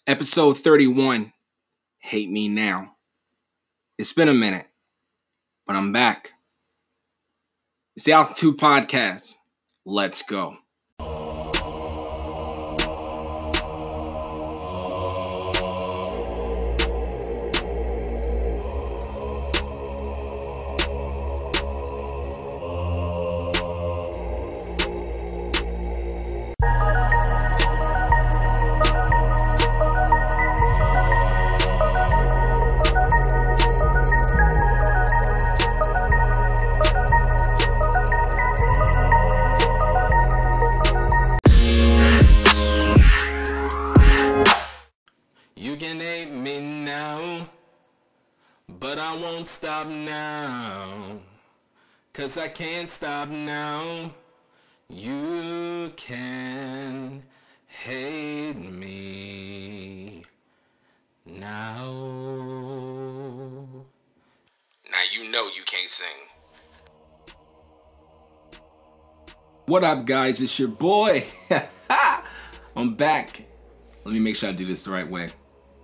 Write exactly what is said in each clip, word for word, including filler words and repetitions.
Episode thirty-one, Hate Me Now. It's been a minute, but I'm back. It's the Altitude Podcast. Let's go. You can hate me now, but I won't stop now, 'cause I can't stop now. You can hate me now. Now you know you can't sing. What up, guys? It's your boy. I'm back. Let me make sure I do this the right way.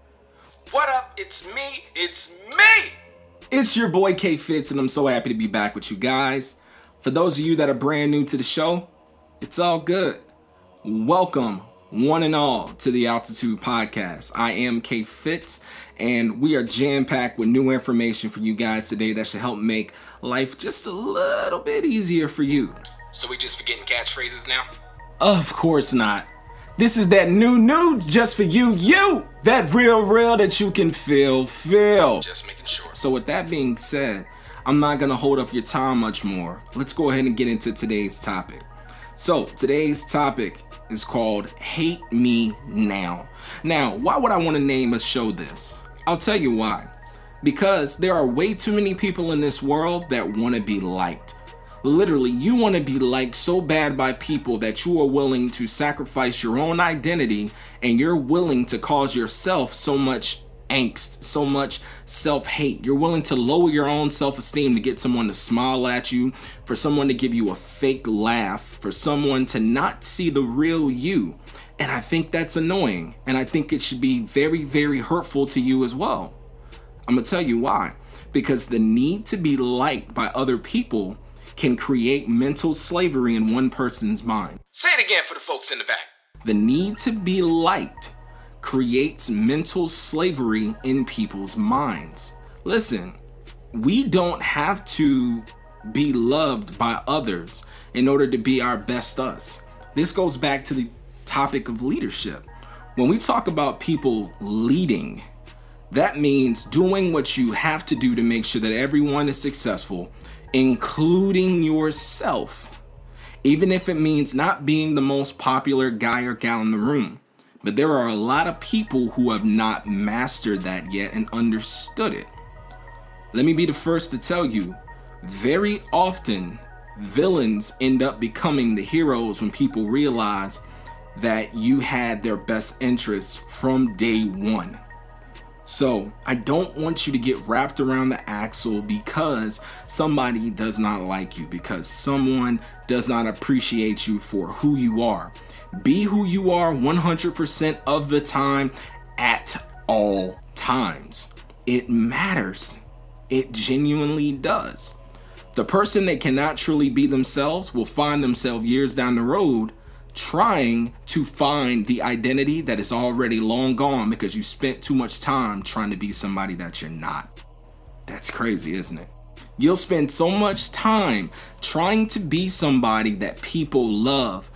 What up? It's me. It's me. It's your boy K Fitz, and I'm so happy to be back with you guys. For those of you that are brand new to the show, it's all good. Welcome, one and all, to the Altitude Podcast. I am K Fitz, and we are jam-packed with new information for you guys today that should help make life just a little bit easier for you. So we just forgetting catchphrases now? Of course not. This is that new new just for you, you, that real real that you can feel, feel. Just making sure. So with that being said, I'm not gonna hold up your time much more. Let's go ahead and get into today's topic. So today's topic is called Hate Me Now. Now, why would I want to name a show this? I'll tell you why. Because there are way too many people in this world that want to be liked. Literally, you want to be liked so bad by people that you are willing to sacrifice your own identity, and you're willing to cause yourself so much angst, so much self-hate. You're willing to lower your own self-esteem to get someone to smile at you, for someone to give you a fake laugh, for someone to not see the real you. And I think that's annoying, and I think it should be very, very hurtful to you as well. I'm gonna tell you why. Because the need to be liked by other people can create mental slavery in one person's mind. Say it again for the folks in the back. The need to be liked creates mental slavery in people's minds. Listen, we don't have to be loved by others in order to be our best us. This goes back to the topic of leadership. When we talk about people leading, that means doing what you have to do to make sure that everyone is successful, including yourself, even if it means not being the most popular guy or gal in the room. But there are a lot of people who have not mastered that yet and understood it. Let me be the first to tell you, very often villains end up becoming the heroes when people realize that you had their best interests from day one. So I don't want you to get wrapped around the axle because somebody does not like you, because someone does not appreciate you for who you are. Be who you are one hundred percent of the time, at all times. It matters. It genuinely does. The person that cannot truly be themselves will find themselves years down the road trying to find the identity that is already long gone because you spent too much time trying to be somebody that you're not. That's crazy, isn't it? You'll spend so much time trying to be somebody that people love,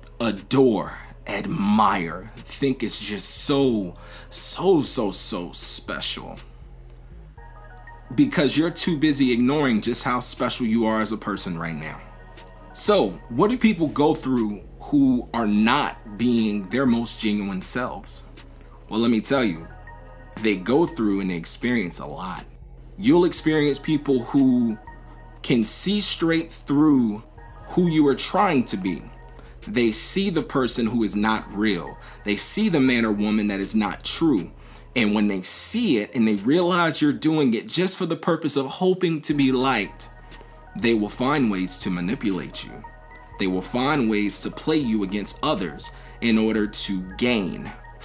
adore, admire, think is just so, so, so, so special. Because you're too busy ignoring just how special you are as a person right now. So, what do people go through who are not being their most genuine selves? Well, let me tell you, they go through and they experience a lot. You'll experience people who can see straight through who you are trying to be. They see the person who is not real. They see the man or woman that is not true. And when they see it and they realize you're doing it just for the purpose of hoping to be liked, they will find ways to manipulate you. They will find ways to play you against others in order to gain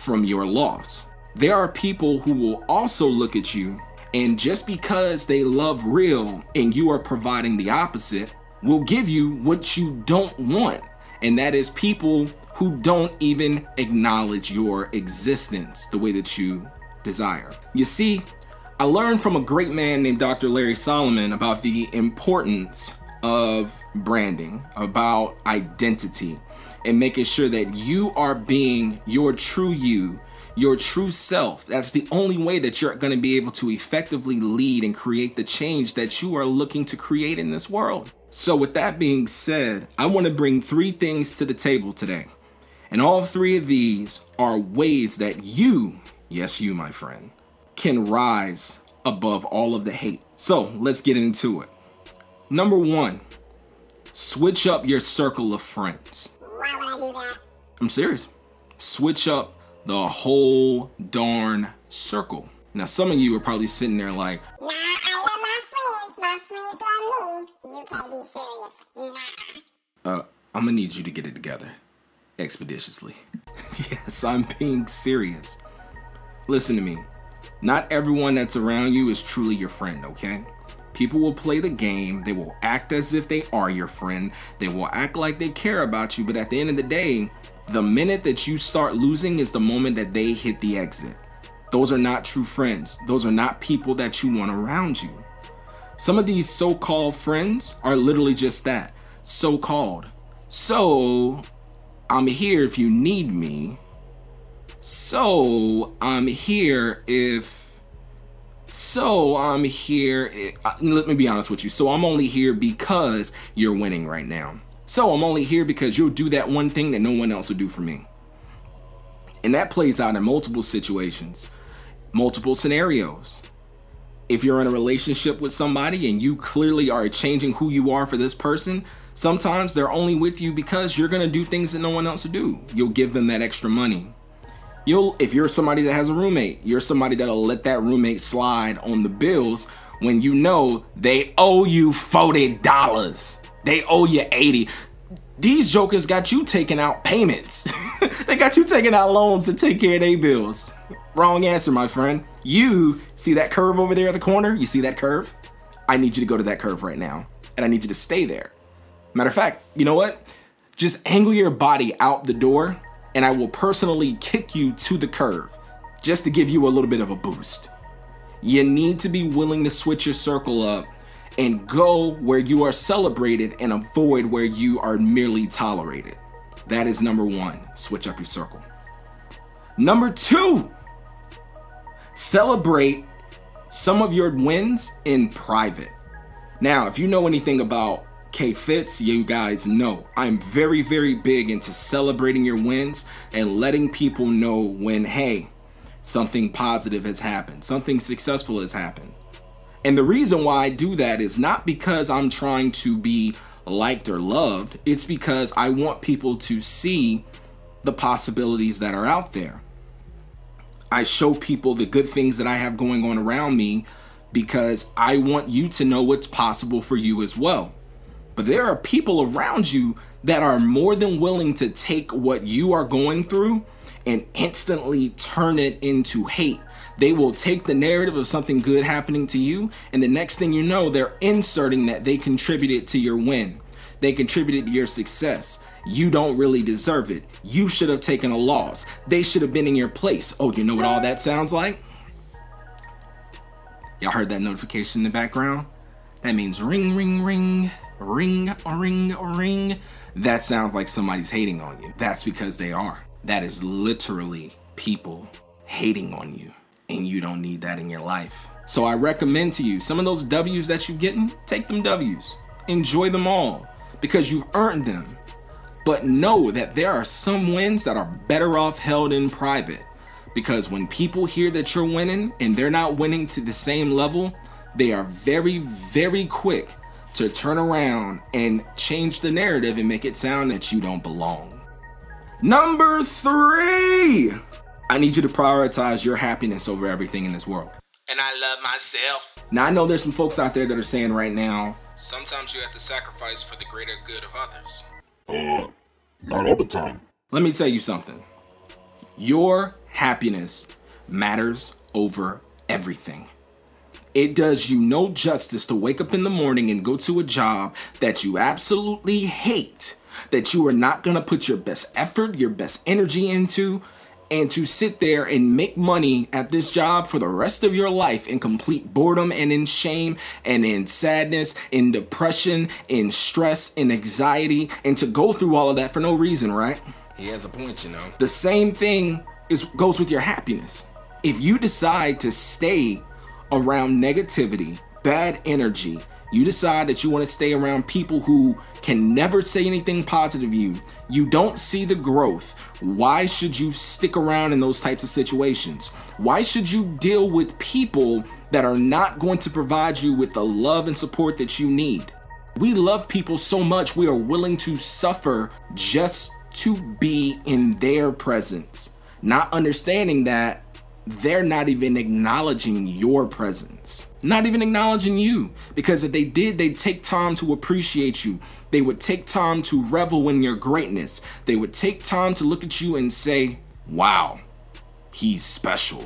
from your loss. There are people who will also look at you, and just because they love real and you are providing the opposite, will give you what you don't want. And that is people who don't even acknowledge your existence the way that you desire. You see, I learned from a great man named Doctor Larry Solomon about the importance of branding, about identity, and making sure that you are being your true you, your true self. That's the only way that you're going to be able to effectively lead and create the change that you are looking to create in this world. So with that being said, I want to bring three things to the table today. And all three of these are ways that you, yes you my friend, can rise above all of the hate. So let's get into it. Number one, switch up your circle of friends. Why would I do that? I'm serious. Switch up the whole darn circle. Now, some of you are probably sitting there like, nah, I love my friends. My friends love me. You can't be serious. Nah. Uh, I'm gonna need you to get it together expeditiously. Yes, I'm being serious. Listen to me. Not everyone that's around you is truly your friend, okay? People will play the game. They will act as if they are your friend. They will act like they care about you. But at the end of the day, the minute that you start losing is the moment that they hit the exit. Those are not true friends. Those are not people that you want around you. Some of these so-called friends are literally just that, so-called. So, I'm here if you need me. So, I'm here if... So, I'm here... If, uh, let me be honest with you. So, I'm only here because you're winning right now. So, I'm only here because you'll do that one thing that no one else will do for me. And that plays out in multiple situations, multiple scenarios. If you're in a relationship with somebody and you clearly are changing who you are for this person, sometimes they're only with you because you're going to do things that no one else will do. You'll give them that extra money. You'll, if you're somebody that has a roommate, you're somebody that'll let that roommate slide on the bills when you know they owe you forty dollars. They owe you eighty dollars. These jokers got you taking out payments. They got you taking out loans to take care of their bills. Wrong answer, my friend. You see that curve over there at the corner? You see that curve? I need you to go to that curve right now. And I need you to stay there. Matter of fact, you know what? Just angle your body out the door and I will personally kick you to the curve just to give you a little bit of a boost. You need to be willing to switch your circle up and go where you are celebrated and avoid where you are merely tolerated. That is number one, switch up your circle. Number two, celebrate some of your wins in private. Now, if you know anything about K-Fits, you guys know I'm very, very big into celebrating your wins and letting people know when, hey, something positive has happened, something successful has happened. And the reason why I do that is not because I'm trying to be liked or loved. It's because I want people to see the possibilities that are out there. I show people the good things that I have going on around me because I want you to know what's possible for you as well. But there are people around you that are more than willing to take what you are going through and instantly turn it into hate. They will take the narrative of something good happening to you, and the next thing you know, they're inserting that they contributed to your win. They contributed to your success. You don't really deserve it. You should have taken a loss. They should have been in your place. Oh, you know what all that sounds like? Y'all heard that notification in the background? That means ring, ring, ring, ring, ring, ring. That sounds like somebody's hating on you. That's because they are. That is literally people hating on you. And you don't need that in your life. So I recommend to you, some of those W's that you're getting, take them W's. Enjoy them all because you've earned them. But know that there are some wins that are better off held in private. Because when people hear that you're winning and they're not winning to the same level, they are very, very quick to turn around and change the narrative and make it sound that you don't belong. Number three. I need you to prioritize your happiness over everything in this world. And I love myself. Now, I know there's some folks out there that are saying right now, sometimes you have to sacrifice for the greater good of others. Uh, not all the time. Let me tell you something. Your happiness matters over everything. It does you no justice to wake up in the morning and go to a job that you absolutely hate, that you are not going to put your best effort, your best energy into, and to sit there and make money at this job for the rest of your life in complete boredom and in shame and in sadness, in depression, in stress, in anxiety, and to go through all of that for no reason, right? He has a point, you know. The same thing is goes with your happiness. If you decide to stay around negativity, bad energy, you decide that you want to stay around people who can never say anything positive to you, you don't see the growth, why should you stick around in those types of situations? Why should you deal with people that are not going to provide you with the love and support that you need? We love people so much we are willing to suffer just to be in their presence, not understanding that they're not even acknowledging your presence, not even acknowledging you, because if they did, they'd take time to appreciate you. They would take time to revel in your greatness. They would take time to look at you and say, wow, he's special.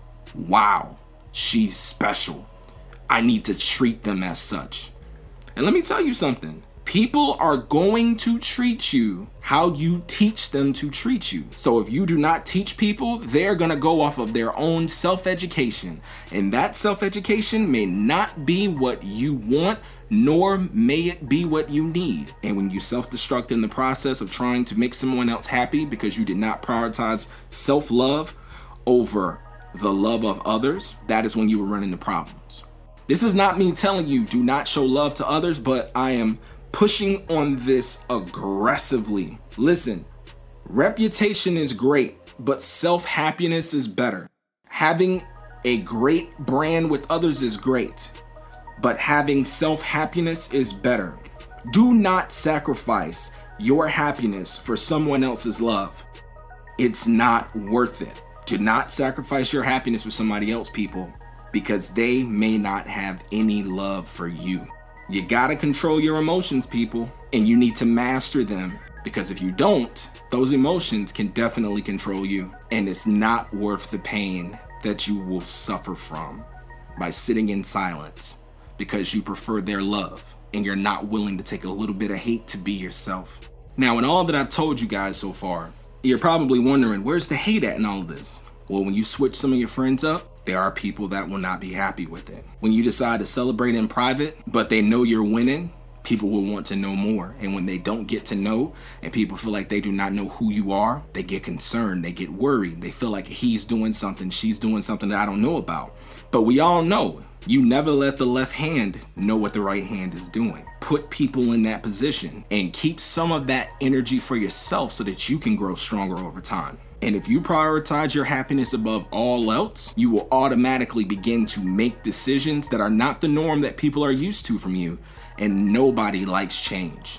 Wow, she's special. I need to treat them as such. And let me tell you something. People are going to treat you how you teach them to treat you. So if you do not teach people, they're gonna go off of their own self-education. And that self-education may not be what you want, nor may it be what you need. And when you self-destruct in the process of trying to make someone else happy because you did not prioritize self-love over the love of others, that is when you will run into problems. This is not me telling you do not show love to others, but I am pushing on this aggressively. Listen, reputation is great, but self-happiness is better. Having a great brand with others is great, but having self-happiness is better. Do not sacrifice your happiness for someone else's love. It's not worth it. Do not sacrifice your happiness for somebody else, people, because they may not have any love for you. You gotta control your emotions, people, and you need to master them, because if you don't, those emotions can definitely control you, and it's not worth the pain that you will suffer from by sitting in silence because you prefer their love and you're not willing to take a little bit of hate to be yourself. Now, in all that I've told you guys so far, you're probably wondering, where's the hate at in all of this? Well, when you switch some of your friends up, there are people that will not be happy with it. When you decide to celebrate in private, but they know you're winning, people will want to know more. And when they don't get to know, and people feel like they do not know who you are, they get concerned, they get worried. They feel like he's doing something, she's doing something that I don't know about. But we all know, you never let the left hand know what the right hand is doing. Put people in that position and keep some of that energy for yourself so that you can grow stronger over time. And if you prioritize your happiness above all else, you will automatically begin to make decisions that are not the norm that people are used to from you. And nobody likes change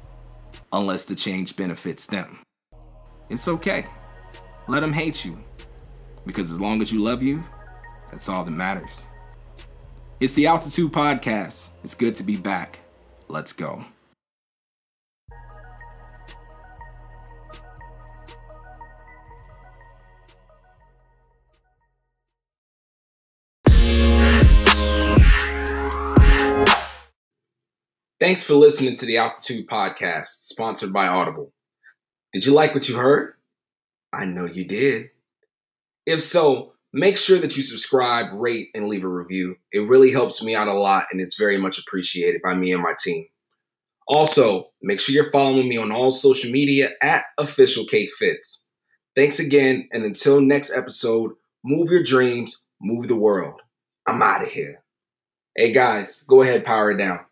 unless the change benefits them. It's okay. Let them hate you, because as long as you love you, that's all that matters. It's the Altitude Podcast. It's good to be back. Let's go. Thanks for listening to the Altitude Podcast, sponsored by Audible. Did you like what you heard? I know you did. If so, make sure that you subscribe, rate, and leave a review. It really helps me out a lot, and it's very much appreciated by me and my team. Also, make sure you're following me on all social media at Official Cake Fits. Thanks again, and until next episode, move your dreams, move the world. I'm out of here. Hey guys, go ahead, power it down.